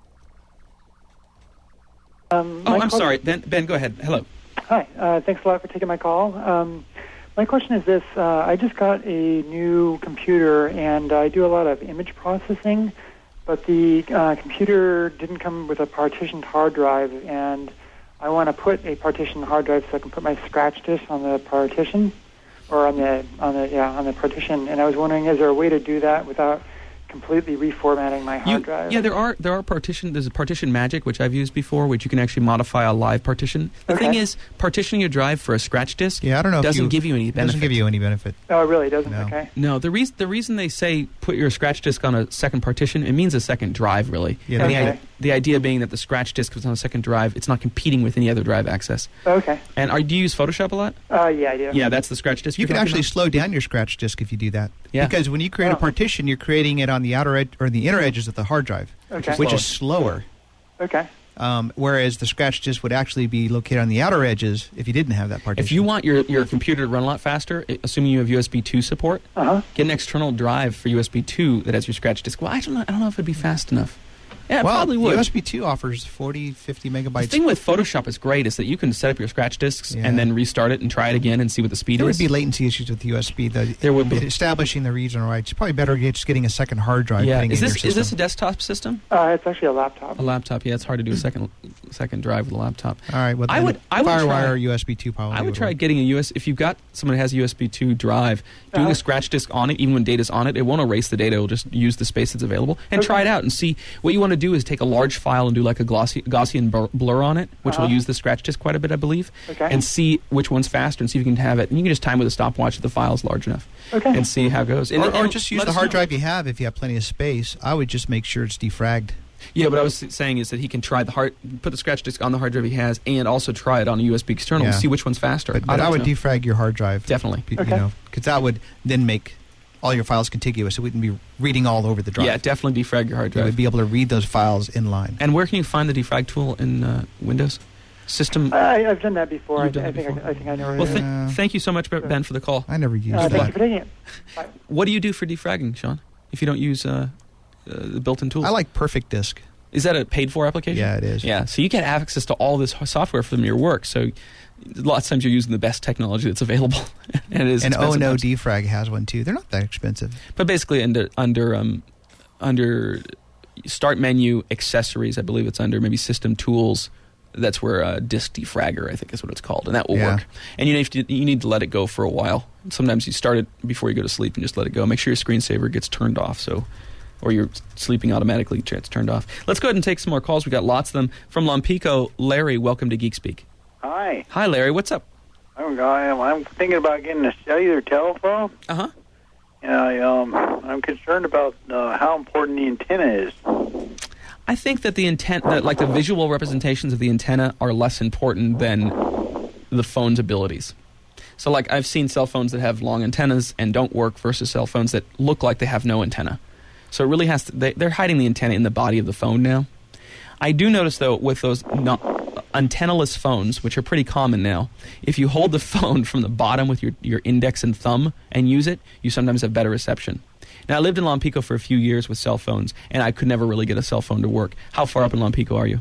I'm sorry, Ben. Go ahead. Hello. Hi. Thanks a lot for taking my call. My question is this. I just got a new computer, and I do a lot of image processing, but the computer didn't come with a partitioned hard drive, and I want to put a partitioned hard drive so I can put my scratch disk on the partition, or on the partition. And I was wondering, is there a way to do that without completely reformatting my hard drive? Yeah, there are partition. There's a partition magic, which I've used before, which you can actually modify a live partition. The thing is, partitioning your drive for a scratch disk Yeah, I don't know. doesn't give you any benefit. Doesn't give you any benefit. Oh, it really doesn't? No. Okay. No, the reason they say put your scratch disk on a second partition, it means a second drive, really. Yeah, And okay. the idea being that the scratch disk is on a second drive, it's not competing with any other drive access. Okay. And do you use Photoshop a lot? Yeah, I do. Yeah, that's the scratch disk. You you're can talking actually about? slow down your scratch disk if you do that. Yeah. Because when you create a partition, you're creating it on the outer edge or the inner edges of the hard drive, Okay. which is slower. Okay. Whereas the scratch disk would actually be located on the outer edges if you didn't have that partition. If you want your computer to run a lot faster, assuming you have USB 2 support, get an external drive for USB 2 that has your scratch disk. Well, I don't know if it'd be fast enough. Yeah, it probably would. USB 2 offers 40, 50 megabytes. The thing with Photoshop is great is that you can set up your scratch disks Yeah. and then restart it and try it again and see what the speed There is. would be latency issues with USB. There would be. Establishing the regional rights. It's probably better just getting a second hard drive. Yeah. putting Is in your this a system. desktop system? It's actually a laptop. A laptop. Yeah, it's hard to do a second drive with a laptop. All right. Well, I then would try- FireWire or USB 2 probably. I would would try work. getting a if you've got someone that has a USB 2 drive, doing a scratch disk on it, even when data's on it, it won't erase the data. It'll just use the space that's available and try it out and see. What you want to do is take a large file and do like a Gaussian blur on it, which will use the scratch disk quite a bit, I believe, Okay. and see which one's faster and see if you can have it. And you can just time with a stopwatch if the file's large enough Okay. and see how it goes. And, Or and just use let the us hard know. drive you have if you have plenty of space. I would just make sure it's defragged. Yeah, what I was saying is that he can try put the scratch disk on the hard drive he has, and also try it on a USB external and Yeah. see which one's faster. But I would know. defrag your hard drive. Definitely. You Okay. know, because that would then make all your files contiguous. It wouldn't be reading all over the drive. Yeah, definitely defrag your hard You drive. would be able to read those files in line. And where can you find the defrag tool in Windows? System. I've done that before. You've done I it think before. I think I know where Well, it is. Yeah. thank you so much, Ben, for the call. I never used Thank you that. for taking it. Bye. What do you do for defragging, Sean? If you don't use the built-in tools, I like Perfect Disk. Is that a paid-for application? Yeah, it is. Yeah, so you get access to all this software from your work. So lots of times you're using the best technology that's available, and it is And expensive Oh No times. Defrag has one too. They're not that expensive. But basically, under Start Menu Accessories, I believe it's under maybe System Tools. That's where disk defragger, I think, is what it's called, and that will Yeah. work. And you need to let it go for a while. Sometimes you start it before you go to sleep and just let it go. Make sure your screensaver gets turned off, or you're sleeping automatically. It's turned off. Let's go ahead and take some more calls. We got lots of them from Lompico. Larry, welcome to Geek Speak. Hi. Hi, Larry. What's up? I'm thinking about getting a cellular telephone, Uh-huh. and I'm concerned about how important the antenna is. I think that the visual representations of the antenna are less important than the phone's abilities. So, like, I've seen cell phones that have long antennas and don't work versus cell phones that look like they have no antenna. So it really has to, they're hiding the antenna in the body of the phone now. I do notice, though, with those antennaless phones, which are pretty common now, if you hold the phone from the bottom with your index and thumb and use it, you sometimes have better reception. Now, I lived in Lompico for a few years with cell phones, and I could never really get a cell phone to work. How far up in Lompico are you?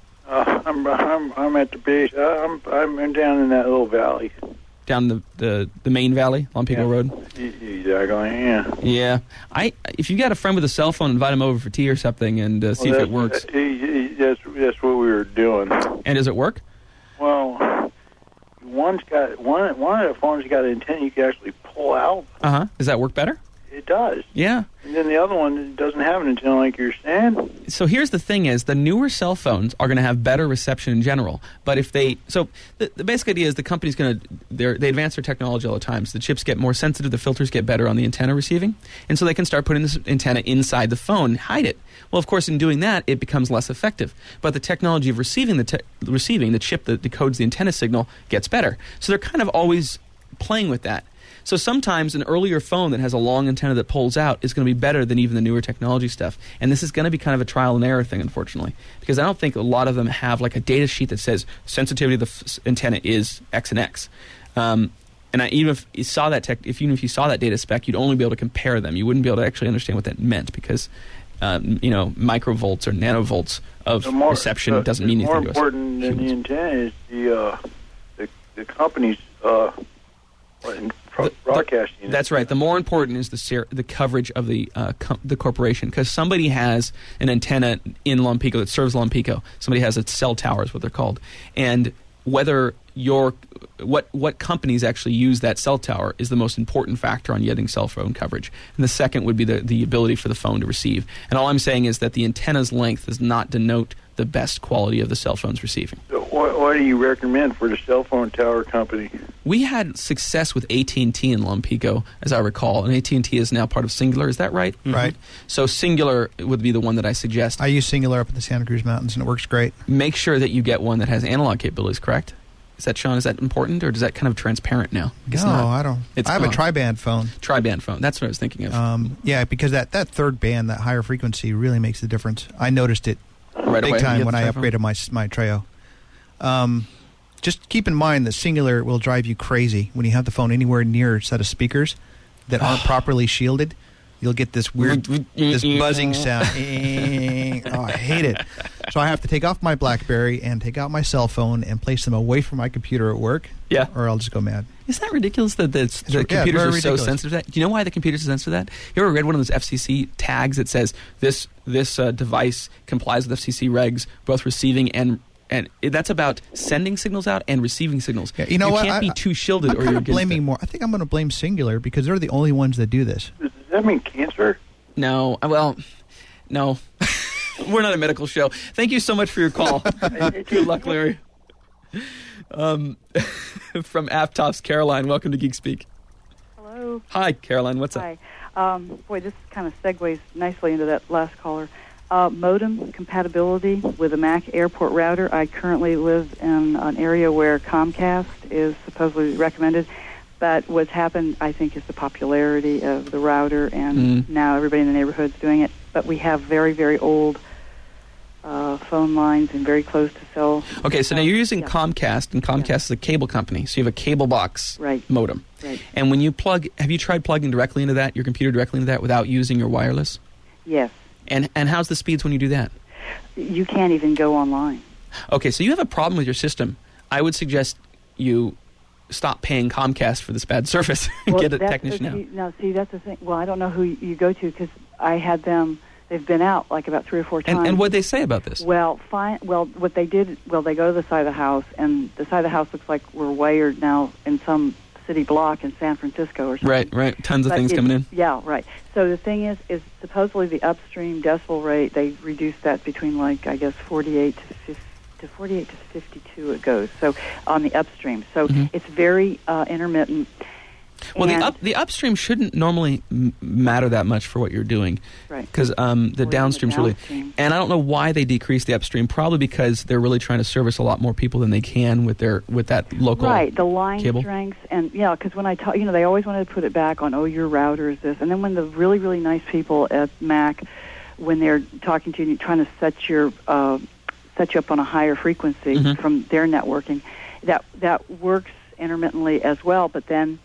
I'm at the base. I'm down in that little valley. Down the main valley, Lompico Road? Exactly, yeah. Yeah. If you got a friend with a cell phone, invite him over for tea or something and see if it works. That's what we were doing. And does it work? Well, one of the phones got an antenna you can actually pull out. Uh-huh. Does that work better? It does. Yeah. And then the other one doesn't have an antenna like you're saying. So here's the thing is, the newer cell phones are going to have better reception in general. But if they... So the basic idea is the company's going to... They advance their technology all the time. So the chips get more sensitive, the filters get better on the antenna receiving. And so they can start putting this antenna inside the phone, hide it. Well, of course, in doing that, it becomes less effective. But the technology of receiving the chip that decodes the antenna signal gets better. So they're kind of always playing with that. So sometimes an earlier phone that has a long antenna that pulls out is going to be better than even the newer technology stuff. And this is going to be kind of a trial and error thing, unfortunately, because I don't think a lot of them have like a data sheet that says sensitivity of the antenna is X and X. Even if you saw that data spec, you'd only be able to compare them. You wouldn't be able to actually understand what that meant because microvolts or nanovolts of reception doesn't mean anything to us. More important than the antenna is the company's broadcasting. That's right. The more important is the coverage of the corporation, because somebody has an antenna in Lompico that serves Lompico. Somebody has a cell tower, is what they're called, and whether what companies actually use that cell tower is the most important factor on getting cell phone coverage. And the second would be the ability for the phone to receive. And all I'm saying is that the antenna's length does not denote the best quality of the cell phone's receiving. So what do you recommend for the cell phone tower company? We had success with AT&T in Lompico, as I recall, and AT&T is now part of Singular. Is that right? Mm-hmm. Right. So Singular would be the one that I suggest. I use Singular up in the Santa Cruz Mountains, and it works great. Make sure that you get one that has analog capabilities, correct? Is that, Sean, is that important, or is that kind of transparent now? No, I don't. I have a tri-band phone. Tri-band phone. That's what I was thinking of. Yeah, because that third band, that higher frequency, really makes the difference. I noticed it right big away time when I upgraded my Treo. Just keep in mind that Singular will drive you crazy when you have the phone anywhere near a set of speakers that aren't properly shielded. You'll get this weird, this buzzing sound. Oh, I hate it. So I have to take off my BlackBerry and take out my cell phone and place them away from my computer at work. Yeah. Or I'll just go mad. Isn't that ridiculous that the computers are so sensitive to that? Do you know why the computers are sensitive to that? You ever read one of those FCC tags that says this device complies with FCC regs, both receiving and that's about sending signals out and receiving signals. Yeah, you know what? You can't be too shielded, or you're blaming more. I think I'm going to blame Singular because they're the only ones that do this. Does that mean cancer? No. Well, no. We're not a medical show. Thank you so much for your call. Good luck, Larry. From Aptos, Caroline, welcome to Geek Speak. Hello. Hi, Caroline. What's up? Hi. Boy, this kind of segues nicely into that last caller. Modem compatibility with a Mac Airport router. I currently live in an area where Comcast is supposedly recommended, but what's happened, I think, is the popularity of the router, and now everybody in the neighborhood's doing it. But we have very, very old phone lines and very close to cell. Okay, so now you're using Comcast, and Comcast is a cable company, so you have a cable box modem. Right. And when you have you tried plugging directly into that, your computer directly into that, without using your wireless? Yes. And how's the speeds when you do that? You can't even go online. Okay, so you have a problem with your system. I would suggest you stop paying Comcast for this bad service and get a technician out. Now, see, that's the thing. Well, I don't know who you go to because I had them They've been out like about 3 or 4 times. And what'd they say about this? Well, fine. Well, what they did, they go to the side of the house, and the side of the house looks like we're wired now in some city block in San Francisco or something. Right. Tons of But things coming in. Yeah, right. So the thing is supposedly the upstream decibel rate, they reduced that between, like, I guess 48 to 52 it goes, so on the upstream. So it's very intermittent. Well, And- the upstream shouldn't normally matter that much for what you're doing, Right. Because the downstream's really. downstream. And I don't know why they decreased the upstream. Probably because they're really trying to service a lot more people than they can with that local. Right, the line cable. strengths, and because when I talk, they always wanted to put it back on, your router is this, and then when the really, really nice people at Mac, when they're talking to you, and trying to set you up on a higher frequency from their networking, that works intermittently as well, but then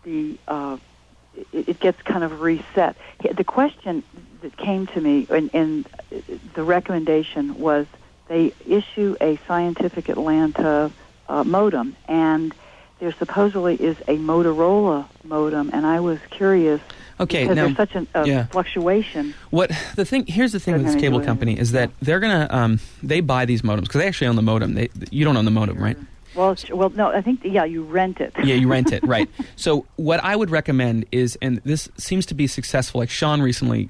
it gets kind of reset. The question that came to me, and the recommendation was they issue a Scientific Atlanta modem, and there supposedly is a Motorola modem, and I was curious Okay, because now there's such a fluctuation. Here's the thing with this cable company is that they're gonna they buy these modems because they actually own the modem. You don't own the modem, right? Well, no, I think you rent it. Yeah, you rent it, right. So what I would recommend is, and this seems to be successful, like Sean recently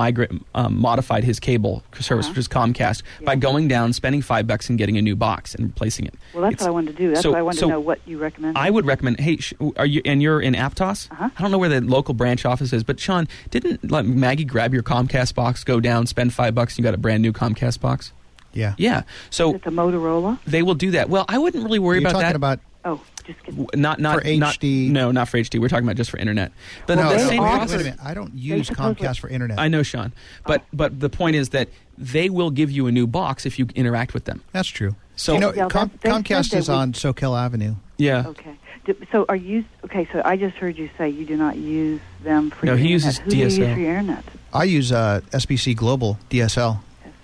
modified his cable service, which is Comcast, by going down, spending $5 and getting a new box and replacing it. Well, that's what I wanted to do. That's why I wanted to know what you recommend. I would recommend, hey, you're in Aptos? I don't know where the local branch office is, but Sean, didn't Maggie grab your Comcast box, go down, spend $5, and you got a brand new Comcast box? Yeah. Yeah. So it's a Motorola? They will do that. Well, I wouldn't really worry about that. You're talking about... just kidding. Not for HD. Not for HD. We're talking about just for internet. But No, the wait same a process. minute. I don't use Comcast for internet. I know, Sean. But the point is that they will give you a new box if you interact with them. That's true. So Comcast is on Soquel Avenue. Yeah. Okay. So are you... Okay, so I just heard you say you do not use them for your he internet. uses Who do you use DSL. for your internet? I use SBC Global DSL.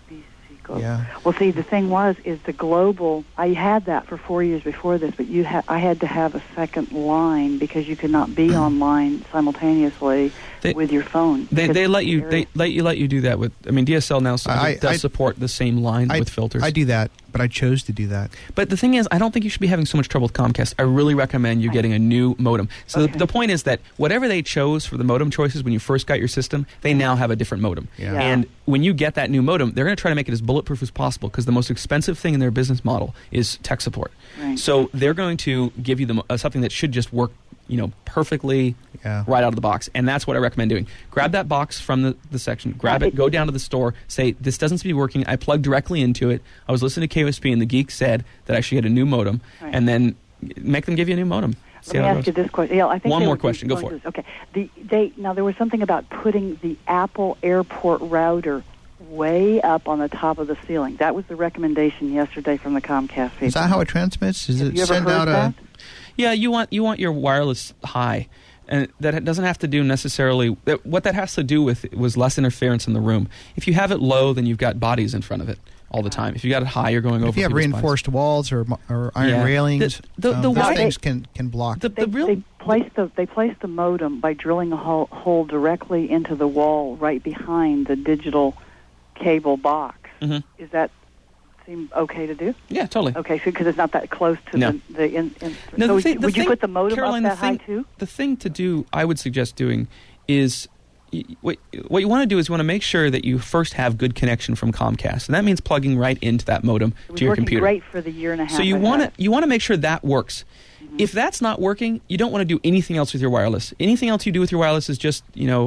Yeah. Well, see, the thing is the global. I had that for 4 years before this, but I had to have a second line because you could not be online simultaneously with your phone. They let you do that with. I mean, DSL now does support the same line with filters. I do that, but I chose to do that. But the thing is, I don't think you should be having so much trouble with Comcast. I really recommend you getting a new modem. So the point is that whatever they chose for the modem choices when you first got your system, they now have a different modem. Yeah. And when you get that new modem, they're going to try to make it as bulletproof as possible because the most expensive thing in their business model is tech support. Right. So they're going to give you something that should just work, perfectly right out of the box. And that's what I recommend doing. Grab that box from the section, grab it, go down to the store, say, this doesn't seem to be working. I plugged directly into it. I was listening to KOSP and the geek said that I should get a new modem, and then make them give you a new modem. Let me ask you this question. Yeah, I think one more question. Go for it. Okay. Now, there was something about putting the Apple Airport router way up on the top of the ceiling. That was the recommendation yesterday from the Comcast people. Is that how it transmits? Does it you ever send heard out that? Yeah, you want your wireless high, and that doesn't have to do necessarily. What that has to do with was less interference in the room. If you have it low, then you've got bodies in front of it all the time. If you got it high, you're going over. If you have reinforced walls or iron railings, those things can block. They place the modem by drilling a hole directly into the wall right behind the digital cable box. Mm-hmm. Is that seem okay to do? Yeah, totally. Okay, so because it's not that close to the No, would you put the modem Caroline, up that high too? The thing to do, I would suggest doing, is what you want to do is you want to make sure that you first have good connection from Comcast, and that means plugging right into that modem to your computer. It was working great for the year and a half. So you want to make sure that works. Mm-hmm. If that's not working, you don't want to do anything else with your wireless. Anything else you do with your wireless is just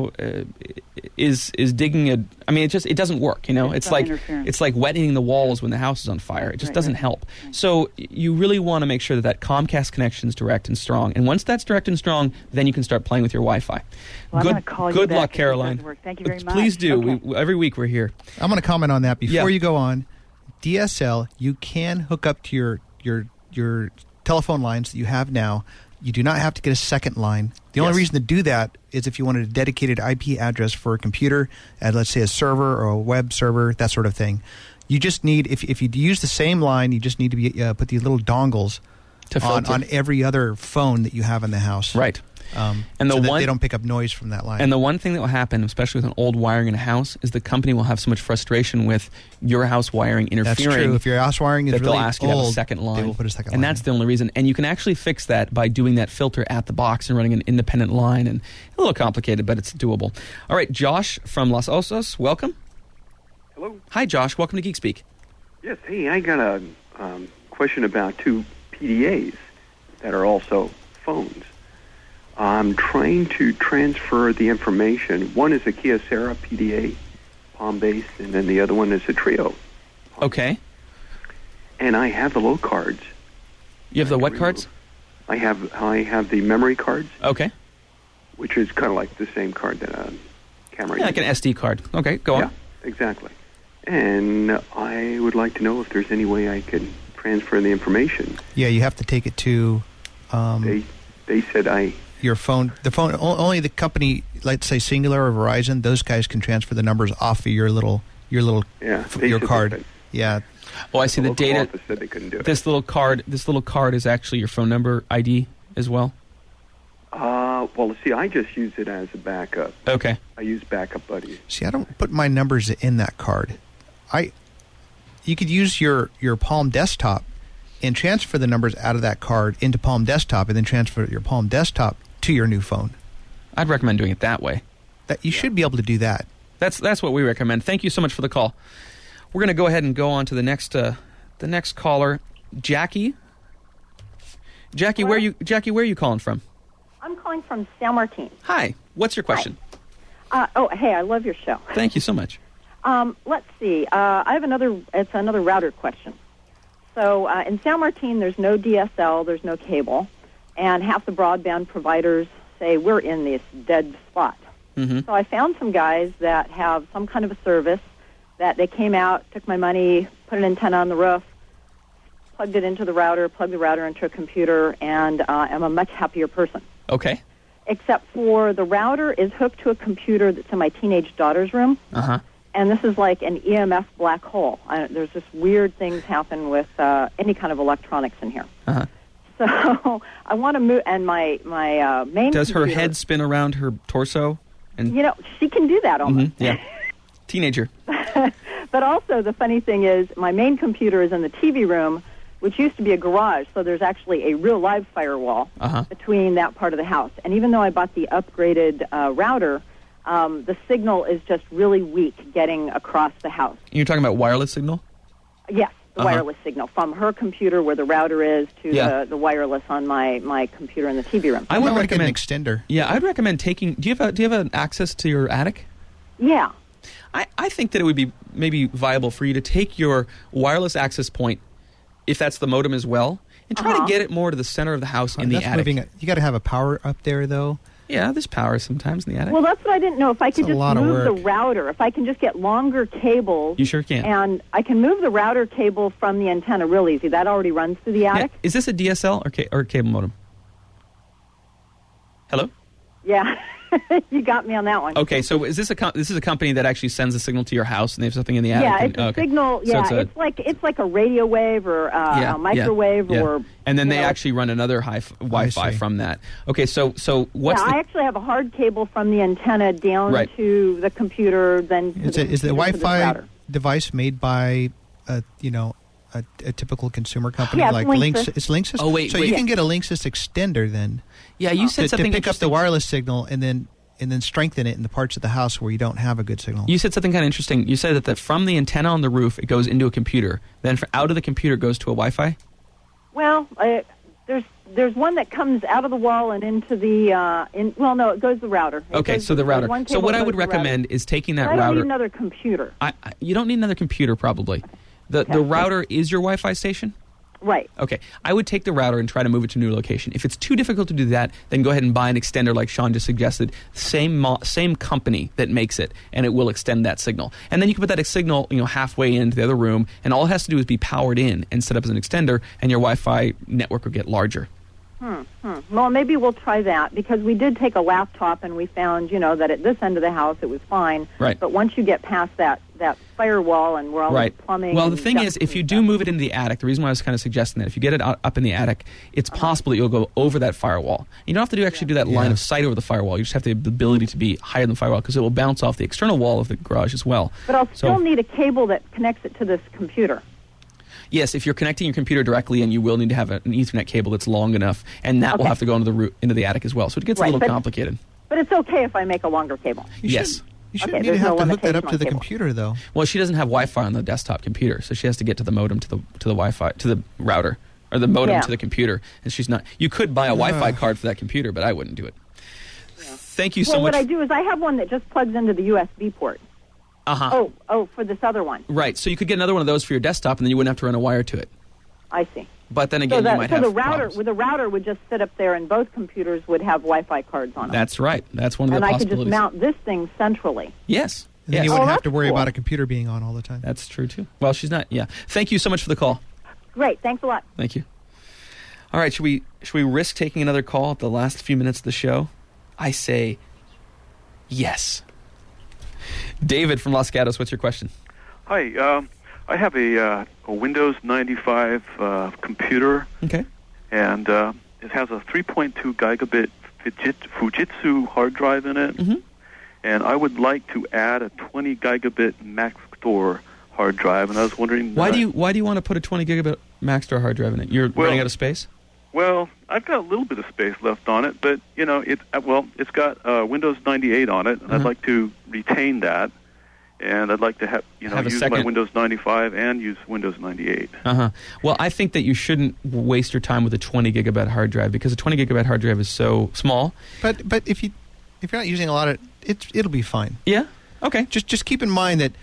is digging a. I mean, it doesn't work. It's like wetting the walls when the house is on fire. It just doesn't help. Right. So you really want to make sure that Comcast connection is direct and strong. And once that's direct and strong, then you can start playing with your Wi-Fi. Well, I'm going to call you good back luck, Caroline. Thank you very much. Please do. Okay. Every week we're here. I'm going to comment on that before you go on. DSL, you can hook up to your telephone lines that you have now. You do not have to get a second line. The only reason to do that is if you wanted a dedicated IP address for a computer, let's say a server or a web server, that sort of thing. You just need, if you use the same line, you just need to put these little dongles on every other phone that you have in the house. Right. And so that they don't pick up noise from that line. And the one thing that will happen, especially with an old wiring in a house, is the company will have so much frustration with your house wiring interfering. That's true. If your house wiring is that really they'll ask you to have a old, second line. they will put a second and line. that's the only reason. And you can actually fix that by doing that filter at the box and running an independent line. And a little complicated, but it's doable. All right, Josh from Los Osos, welcome. Hello. Hi, Josh. Welcome to Geek Speak. Yes. Hey, I got a question about two PDAs that are also phones. I'm trying to transfer the information. One is a Kyocera PDA, Palm-based, and then the other one is a Trio. Okay. And I have the low cards. You have the what cards? I have the memory cards, Okay. which is kind of like the same card that a camera Yeah, like an uses. SD card. Okay, go Yeah, on. exactly. And I would like to know if there's any way I could transfer the information. Yeah, you have to take it to They said your phone. The phone only the company, let's say Singular or Verizon, those guys can transfer the numbers off of your little yeah, they your said they card. could. Yeah, Oh, I see the local data. office said they couldn't do it. This little card is actually your phone number ID as well. Well, see, I just use it as a backup. Okay. I use Backup Buddy. see, I don't put my numbers in that card. You could use your Palm Desktop and transfer the numbers out of that card into Palm Desktop, and then transfer your Palm Desktop to your new phone. I'd recommend doing it that way. That you should be able to do that. That's what we recommend. Thank you so much for the call. We're going to go ahead and go on to the next caller, Jackie. Jackie, where are you calling from? I'm calling from San Martin. Hi. What's your question? Hey, I love your show. Thank you so much. Let's see. I have another router question. So in San Martin, there's no DSL, there's no cable, and half the broadband providers say we're in this dead spot. Mm-hmm. So I found some guys that have some kind of a service that they came out, took my money, put an antenna on the roof, plugged it into the router, plugged the router into a computer, and I'm a much happier person. Okay. Except for the router is hooked to a computer that's in my teenage daughter's room. Uh-huh. And this is like an EMF black hole. There's just weird things happen with any kind of electronics in here. Uh-huh. So I want to move, and my main Does her computer- head spin around her torso? And You know, she can do that almost. Mhm, yeah. Teenager. But also the funny thing is my main computer is in the TV room, which used to be a garage, so there's actually a real live firewall Uh-huh. between that part of the house. And even though I bought the upgraded router, the signal is just really weak getting across the house. You're talking about wireless signal? Yes, the Uh-huh. wireless signal from her computer where the router is to Yeah. the wireless on my computer in the TV room. I would Not like an recommend extender. Yeah, I'd recommend taking. Do you have an access to your attic? Yeah. I think that it would be maybe viable for you to take your wireless access point, if that's the modem as well, and try to get it more to the center of the house in the That's attic. you got to have a power up there, though. Yeah, there's power sometimes in the attic. Well, that's what I didn't know. If I could a just lot of move the work. router, if I can just get longer cables. You sure can. And I can move the router cable from the antenna real easy. That already runs through the Yeah. attic. Is this a DSL or cable modem? Hello? Yeah. You got me on that one. Okay, so is this this is a company that actually sends a signal to your house and they have something in the attic? Yeah, it's a okay. signal. So Yeah, it's like a radio wave or a microwave yeah. or. And then you they know, actually run another Wi-Fi see. from that. Okay, so what's yeah, the I actually have a hard cable from the antenna down Right. to the computer. Then to Is the to Wi-Fi router. device made by a typical consumer company Yeah, it's like Linksys. It's Linksys. Oh, wait, so wait. you can get a Linksys extender then. Yeah, you said to something pick up the interesting. wireless signal and then strengthen it in the parts of the house where you don't have a good signal. You said something kind of interesting. You said that from the antenna on the roof, it goes into a computer. Then out of the computer, it goes to a Wi-Fi? Well, there's one that comes out of the wall and into the no, it goes to the router. It Okay, goes- so the there's router. one So cable what that I goes would to the router. recommend is taking that I don't router. need another computer. You don't need another computer, probably. The router is your Wi-Fi station? Right. Okay. I would take the router and try to move it to a new location. If it's too difficult to do that, then go ahead and buy an extender like Sean just suggested. Same company that makes it, and it will extend that signal. And then you can put that signal, halfway into the other room, and all it has to do is be powered in and set up as an extender, and your Wi-Fi network will get larger. Well, maybe we'll try that, because we did take a laptop and we found, that at this end of the house it was fine. Right. But once you get past that firewall and we're all Right. plumbing. Well, the and thing is, ducting if you and do stuff. move it into the attic, the reason why I was kind of suggesting that, if you get it up in the attic, it's possible that you'll go over that firewall. You don't have to actually do that line of sight over the firewall. You just have the ability to be higher than the firewall, because it will bounce off the external wall of the garage as well. But I'll So- still need a cable that connects it to this computer. Yes, if you're connecting your computer directly, and you will need to have an Ethernet cable that's long enough, and that will Okay. have to go into the attic as well. So it gets a Right, little but- complicated. But it's okay if I make a longer cable. Yes. You shouldn't Okay, need to there's have no to hook that up limitation to the on cable. computer, though. Well, she doesn't have Wi-Fi on the desktop computer, so she has to get to the modem to the Wi-Fi to the router, or the modem Yeah. to the computer, and she's not. You could buy a Wi-Fi card for that computer, but I wouldn't do it. Thank you so Well, much. what I do is I have one that just plugs into the USB port. Uh-huh. Oh, for this other one. Right, so you could get another one of those for your desktop, and then you wouldn't have to run a wire to it. I see. But then again, you might have the router, problems. the router would just sit up there, and both computers would have Wi-Fi cards on them. That's right. That's one of and the I could just possibilities. mount this thing centrally. Yes. And then Yes. you wouldn't have that's to worry cool. about a computer being on all the time. That's true, too. Well, she's not. Yeah. Thank you so much for the call. Great, thanks a lot. Thank you. All right, should we risk taking another call at the last few minutes of the show? I say yes. David from Los Gatos, what's your question? Hi, I have a Windows 95 computer, Okay. and it has a 3.2 gigabit Fujitsu hard drive in it, Mhm. and I would like to add a 20 gigabit Maxtor hard drive, and I was wondering Why do you want to put a 20 gigabit Maxtor hard drive in it? You're running out of space? Well, I've got a little bit of space left on it, but it's got Windows 98 on it, and I'd like to retain that, and I'd like to have Have a use my second- Windows 95 and use Windows 98. Uh-huh. Well, I think that you shouldn't waste your time with a 20 gigabyte hard drive, because a 20 gigabyte hard drive is so small. But if you're not using a lot of it'll be fine. Yeah? Okay. Just keep in mind that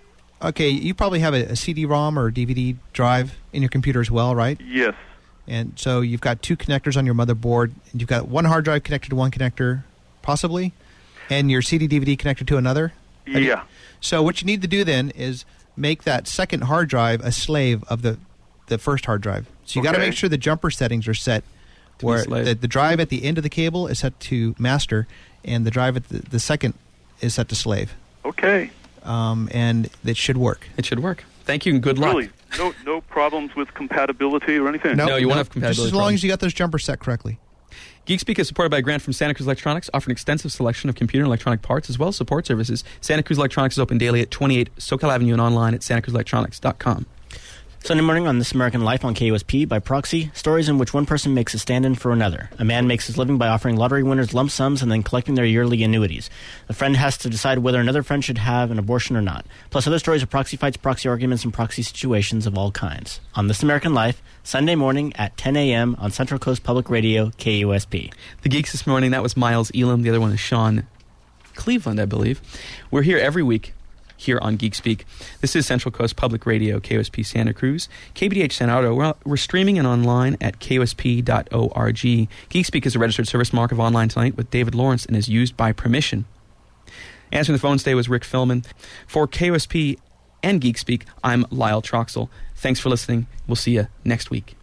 you probably have a CD-ROM or a DVD drive in your computer as well, right? Yes. And so you've got two connectors on your motherboard, and you've got one hard drive connected to one connector, possibly, and your CD-DVD connected to another. Yeah. So what you need to do then is make that second hard drive a slave of the first hard drive. So you got to Okay. make sure the jumper settings are set be where slave. the drive at the end of the cable is set to master, and the drive at the second is set to slave. Okay. And it should work. It should work. Thank you, and good luck. Really? No problems with compatibility or anything? No, you won't have Just compatibility as long problems. as you got those jumpers set correctly. GeekSpeak is supported by a grant from Santa Cruz Electronics, offering an extensive selection of computer and electronic parts, as well as support services. Santa Cruz Electronics is open daily at 28 SoCal Avenue and online at santacruzelectronics.com. Sunday morning on This American Life on KUSP, by proxy, stories in which one person makes a stand-in for another. A man makes his living by offering lottery winners lump sums and then collecting their yearly annuities. A friend has to decide whether another friend should have an abortion or not. Plus other stories of proxy fights, proxy arguments, and proxy situations of all kinds. On This American Life, Sunday morning at 10 a.m. on Central Coast Public Radio, KUSP. The Geeks this morning, that was Miles Elam. The other one is Sean Cleveland, I believe. We're here every week here on GeekSpeak. This is Central Coast Public Radio, KOSP Santa Cruz, KBDH San Auto. We're streaming and online at kosp.org. GeekSpeak is a registered service mark of Online Tonight with David Lawrence and is used by permission. Answering the phone today was Rick Philman. For KOSP and GeekSpeak, I'm Lyle Troxel. Thanks for listening. We'll see you next week.